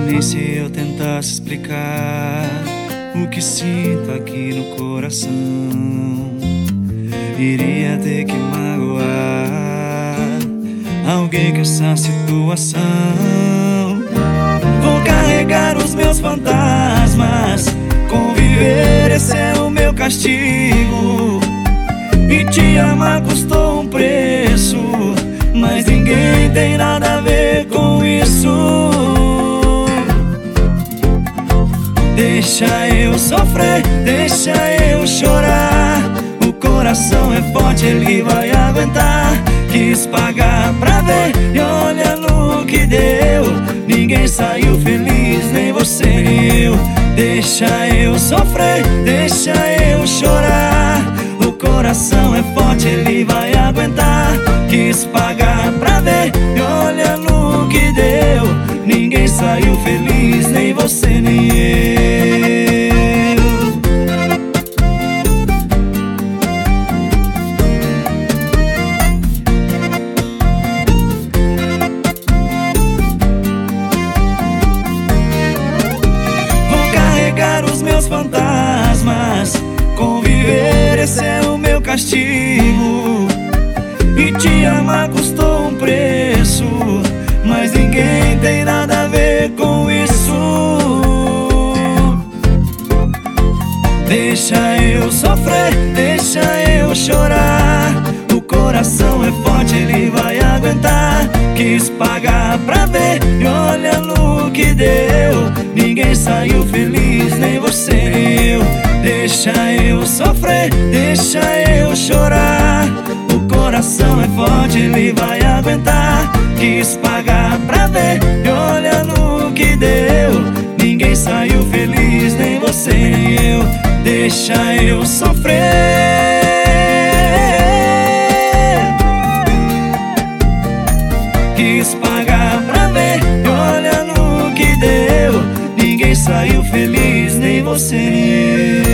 nem se eu tentasse explicar o que sinto aqui no coração, iria ter que magoar alguém com essa situação. Vou carregar os meus fantasmas, conviver, esse é o meu castigo. E te amar custou um preço, mas ninguém tem nada a ver com isso. Deixa eu sofrer, deixa eu chorar. O coração é forte, ele vai aguentar. Quis pagar pra ver e olha no que deu. Ninguém saiu feliz, nem você nem eu. Deixa eu sofrer, deixa eu chorar. O coração é forte, ele vai aguentar. Quis pagar pra ver e olha no que deu. Ninguém saiu feliz, nem você nem eu. Vou carregar os meus fantasmas, conviver, esse é o meu castigo. E te amar custou um preço, mas ninguém tem nada a ver com isso. Deixa eu sofrer, deixa eu chorar. O coração é forte, ele vai aguentar. Quis pagar pra ver e olha no que deu. Ninguém saiu feliz, nem você nem eu. Deixa eu sofrer, deixa eu chorar. O coração é forte, ele vai aguentar. Quis pagar pra ver e olha no que deu. Ninguém saiu feliz, nem você nem eu. Deixa eu sofrer. Quis pagar pra ver e olha no que deu. Ninguém saiu feliz, nem você nem eu.